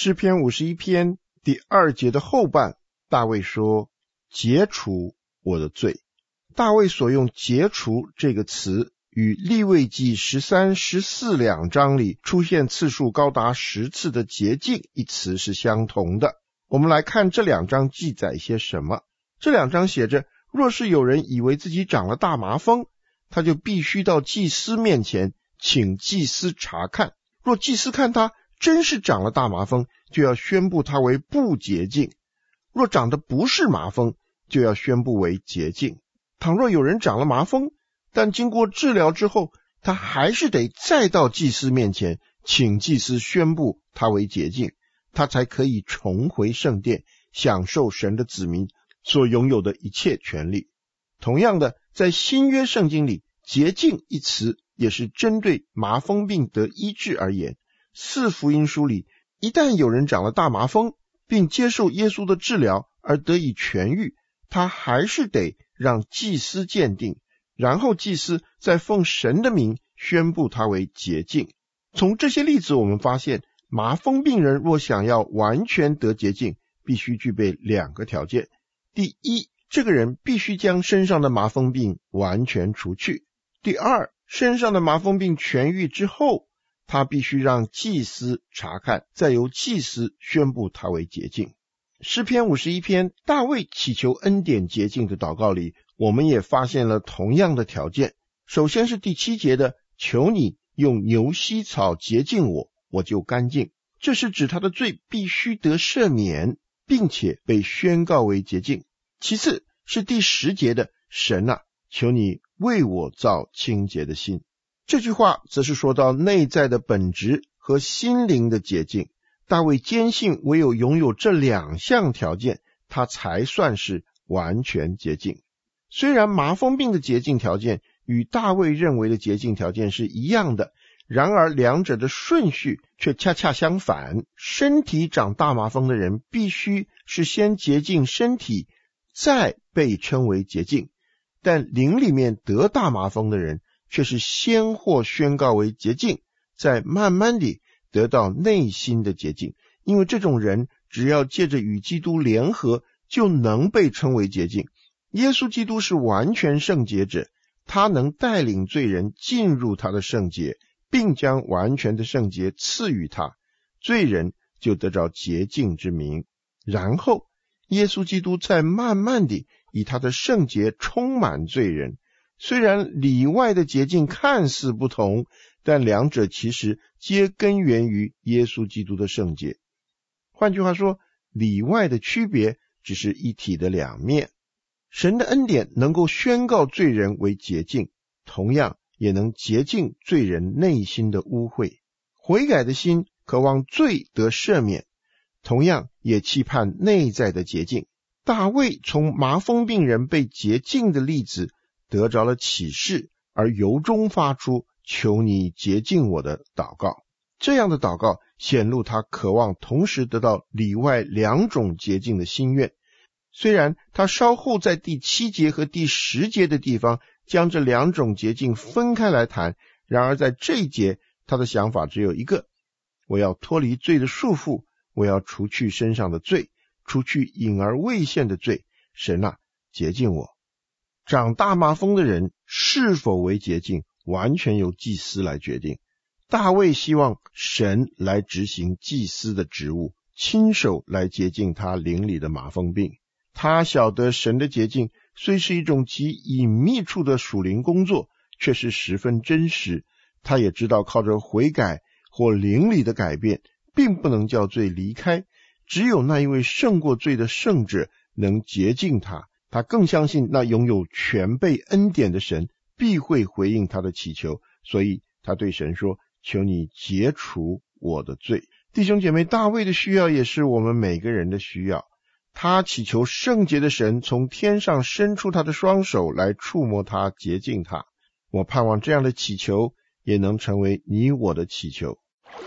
诗篇51篇第2节的后半，大卫说：解除我的罪。大卫所用解除这个词与利未记13、14两章里出现次数高达10次的洁净一词是相同的。我们来看这2章记载些什么。这2章写着，若是有人以为自己长了大麻风，他就必须到祭司面前请祭司查看，若祭司看他真是长了大麻风，就要宣布他为不洁净；若长的不是麻风，就要宣布为洁净。倘若有人长了麻风，但经过治疗之后，他还是得再到祭司面前，请祭司宣布他为洁净，他才可以重回圣殿，享受神的子民所拥有的一切权利。同样的，在新约圣经里，洁净一词也是针对麻风病得医治而言。4福音书里，一旦有人长了大麻风，并接受耶稣的治疗而得以痊愈，他还是得让祭司鉴定，然后祭司再奉神的名宣布他为洁净。从这些例子我们发现，麻风病人若想要完全得洁净，必须具备2个条件。第一，这个人必须将身上的麻风病完全除去。第二，身上的麻风病痊愈之后，他必须让祭司查看，再由祭司宣布他为洁净。诗篇51篇大卫祈求恩典洁净的祷告里，我们也发现了同样的条件。首先是第7节的，求你用牛膝草洁净我，我就干净。这是指他的罪必须得赦免，并且被宣告为洁净。其次是第10节的，神啊，求你为我造清洁的心。这句话则是说到内在的本质和心灵的洁净。大卫坚信唯有拥有这2项条件，他才算是完全洁净。虽然麻风病的洁净条件与大卫认为的洁净条件是一样的，然而两者的顺序却恰恰相反。身体长大麻风的人必须是先洁净身体，再被称为洁净，但灵里面得大麻风的人却是先获宣告为洁净，再慢慢地得到内心的洁净。因为这种人只要借着与基督联合，就能被称为洁净。耶稣基督是完全圣洁者，他能带领罪人进入他的圣洁，并将完全的圣洁赐予他，罪人就得着洁净之名。然后耶稣基督再慢慢地以他的圣洁充满罪人。虽然里外的洁净看似不同，但两者其实皆根源于耶稣基督的圣洁。换句话说，里外的区别只是一体的2面。神的恩典能够宣告罪人为洁净，同样也能洁净罪人内心的污秽。悔改的心渴望罪得赦免，同样也期盼内在的洁净。大卫从麻风病人被洁净的例子得着了启示，而由衷发出求你洁净我的祷告。这样的祷告显露他渴望同时得到里外2种洁净的心愿。虽然他稍后在第7节和第10节的地方将这2种洁净分开来谈，然而在这一节他的想法只有一个：我要脱离罪的束缚，我要除去身上的罪，除去隐而未现的罪。神啊，洁净我。长大麻风的人是否为洁净，完全由祭司来决定。大卫希望神来执行祭司的职务，亲手来洁净他灵里的麻风病。他晓得神的洁净虽是一种极隐秘处的属灵工作，却是十分真实。他也知道靠着悔改或灵里的改变，并不能叫罪离开，只有那一位胜过罪的圣者能洁净他。他更相信那拥有全备恩典的神必会回应他的祈求，所以他对神说：求你解除我的罪。弟兄姐妹，大卫的需要也是我们每个人的需要。他祈求圣洁的神从天上伸出他的双手来触摸他，洁净他。我盼望这样的祈求也能成为你我的祈求。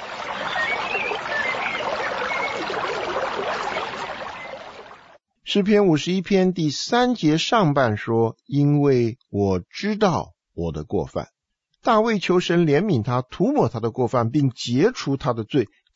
诗篇51篇第3节上半说：因为我知道我的过犯。大卫求神怜悯他，涂抹他的过犯，并解除他的罪，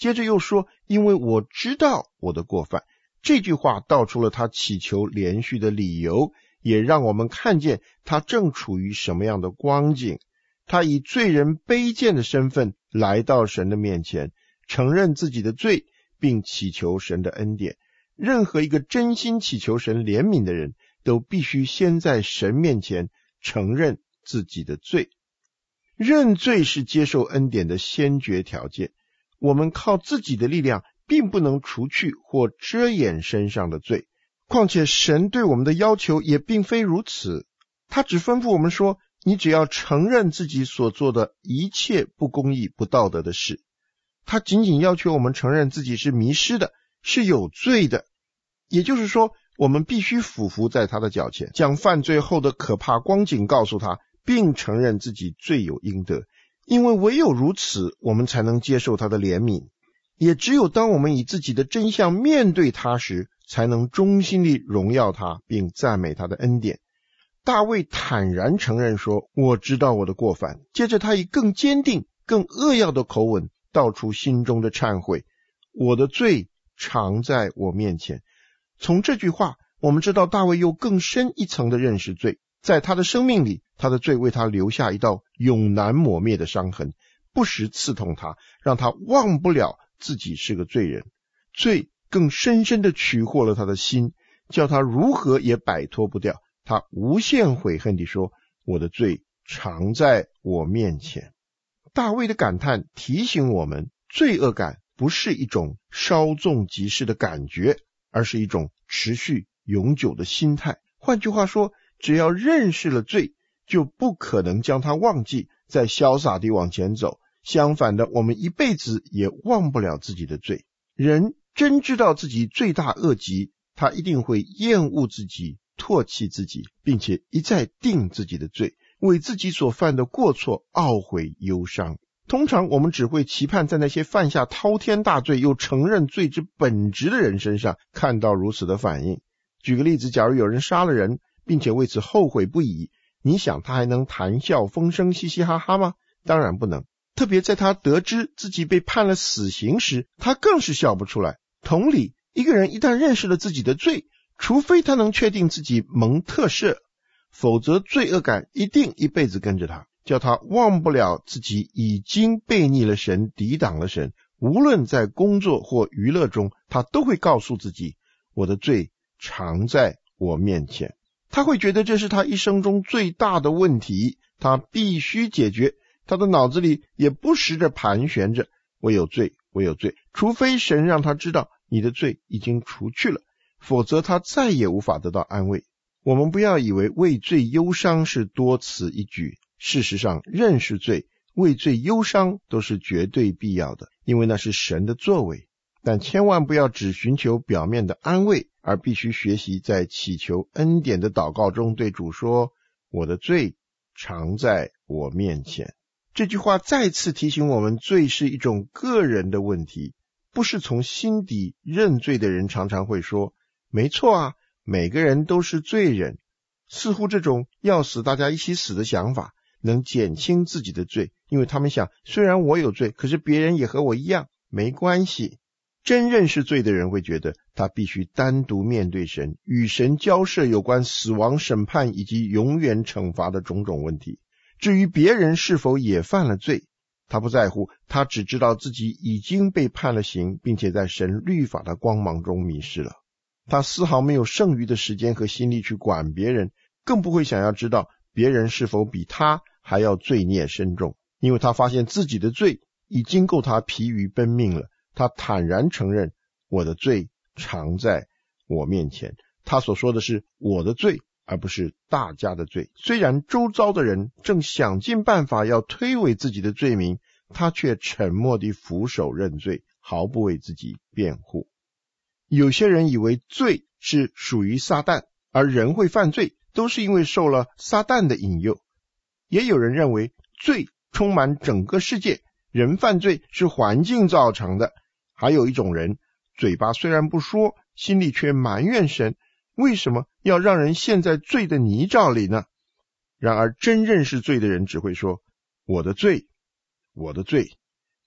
接着又说，因为我知道我的过犯。这句话道出了他祈求连续的理由，也让我们看见他正处于什么样的光景。他以罪人卑贱的身份来到神的面前，承认自己的罪，并祈求神的恩典。任何一个真心祈求神怜悯的人，都必须先在神面前承认自己的罪。认罪是接受恩典的先决条件。我们靠自己的力量并不能除去或遮掩身上的罪，况且神对我们的要求也并非如此。他只吩咐我们说，你只要承认自己所做的一切不公义不道德的事。他仅仅要求我们承认自己是迷失的，是有罪的。也就是说，我们必须俯伏在他的脚前，将犯罪后的可怕光景告诉他，并承认自己罪有应得。因为唯有如此，我们才能接受他的怜悯。也只有当我们以自己的真相面对他时，才能衷心地荣耀他，并赞美他的恩典。大卫坦然承认说，我知道我的过犯。接着他以更坚定、更扼要的口吻道出心中的忏悔，我的罪常在我面前。从这句话，我们知道大卫又更深一层的认识罪。在他的生命里，他的罪为他留下一道永难抹灭的伤痕，不时刺痛他，让他忘不了自己是个罪人。罪更深深地取获了他的心，叫他如何也摆脱不掉。他无限悔恨地说，我的罪常在我面前。大卫的感叹提醒我们，罪恶感不是一种稍纵即逝的感觉，而是一种持续永久的心态。换句话说，只要认识了罪，就不可能将它忘记，再潇洒地往前走。相反的，我们一辈子也忘不了自己的罪。人真知道自己罪大恶极，他一定会厌恶自己，唾弃自己，并且一再定自己的罪，为自己所犯的过错懊悔忧伤。通常我们只会期盼在那些犯下滔天大罪又承认罪之本质的人身上看到如此的反应。举个例子，假如有人杀了人，并且为此后悔不已，你想他还能谈笑风生嘻嘻哈哈吗？当然不能。特别在他得知自己被判了死刑时，他更是笑不出来。同理，一个人一旦认识了自己的罪，除非他能确定自己蒙特赦，否则罪恶感一定一辈子跟着他，叫他忘不了自己已经背逆了神，抵挡了神。无论在工作或娱乐中，他都会告诉自己，我的罪常在我面前。他会觉得这是他一生中最大的问题，他必须解决。他的脑子里也不时地盘旋着，我有罪，我有罪。除非神让他知道你的罪已经除去了，否则他再也无法得到安慰。我们不要以为为罪忧伤是多此一举，事实上认识罪、为罪忧伤都是绝对必要的，因为那是神的作为。但千万不要只寻求表面的安慰，而必须学习在祈求恩典的祷告中对主说，我的罪常在我面前。这句话再次提醒我们，罪是一种个人的问题，不是从心底认罪的人常常会说，没错啊，每个人都是罪人。似乎这种要死大家一起死的想法能减轻自己的罪，因为他们想，虽然我有罪，可是别人也和我一样，没关系。真认识罪的人会觉得，他必须单独面对神，与神交涉有关死亡审判以及永远惩罚的种种问题。至于别人是否也犯了罪，他不在乎，他只知道自己已经被判了刑，并且在神律法的光芒中迷失了。他丝毫没有剩余的时间和心力去管别人，更不会想要知道别人是否比他还要罪孽深重，因为他发现自己的罪已经够他疲于奔命了。他坦然承认，我的罪常在我面前。他所说的是我的罪，而不是大家的罪。虽然周遭的人正想尽办法要推诿自己的罪名，他却沉默地俯首认罪，毫不为自己辩护。有些人以为罪是属于撒旦，而人会犯罪都是因为受了撒旦的引诱。也有人认为罪充满整个世界，人犯罪是环境造成的。还有一种人，嘴巴虽然不说，心里却埋怨神，为什么要让人陷在罪的泥沼里呢？然而真认识罪的人只会说，我的罪，我的罪，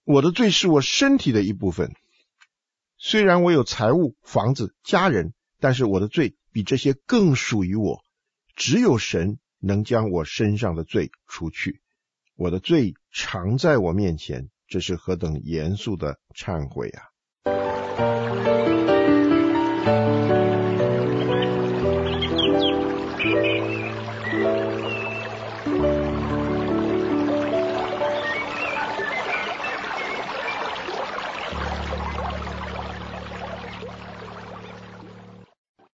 我的罪是我身体的一部分。虽然我有财物、房子、家人，但是我的罪比这些更属于我。只有神能将我身上的罪除去。我的罪常在我面前，这是何等严肃的忏悔啊！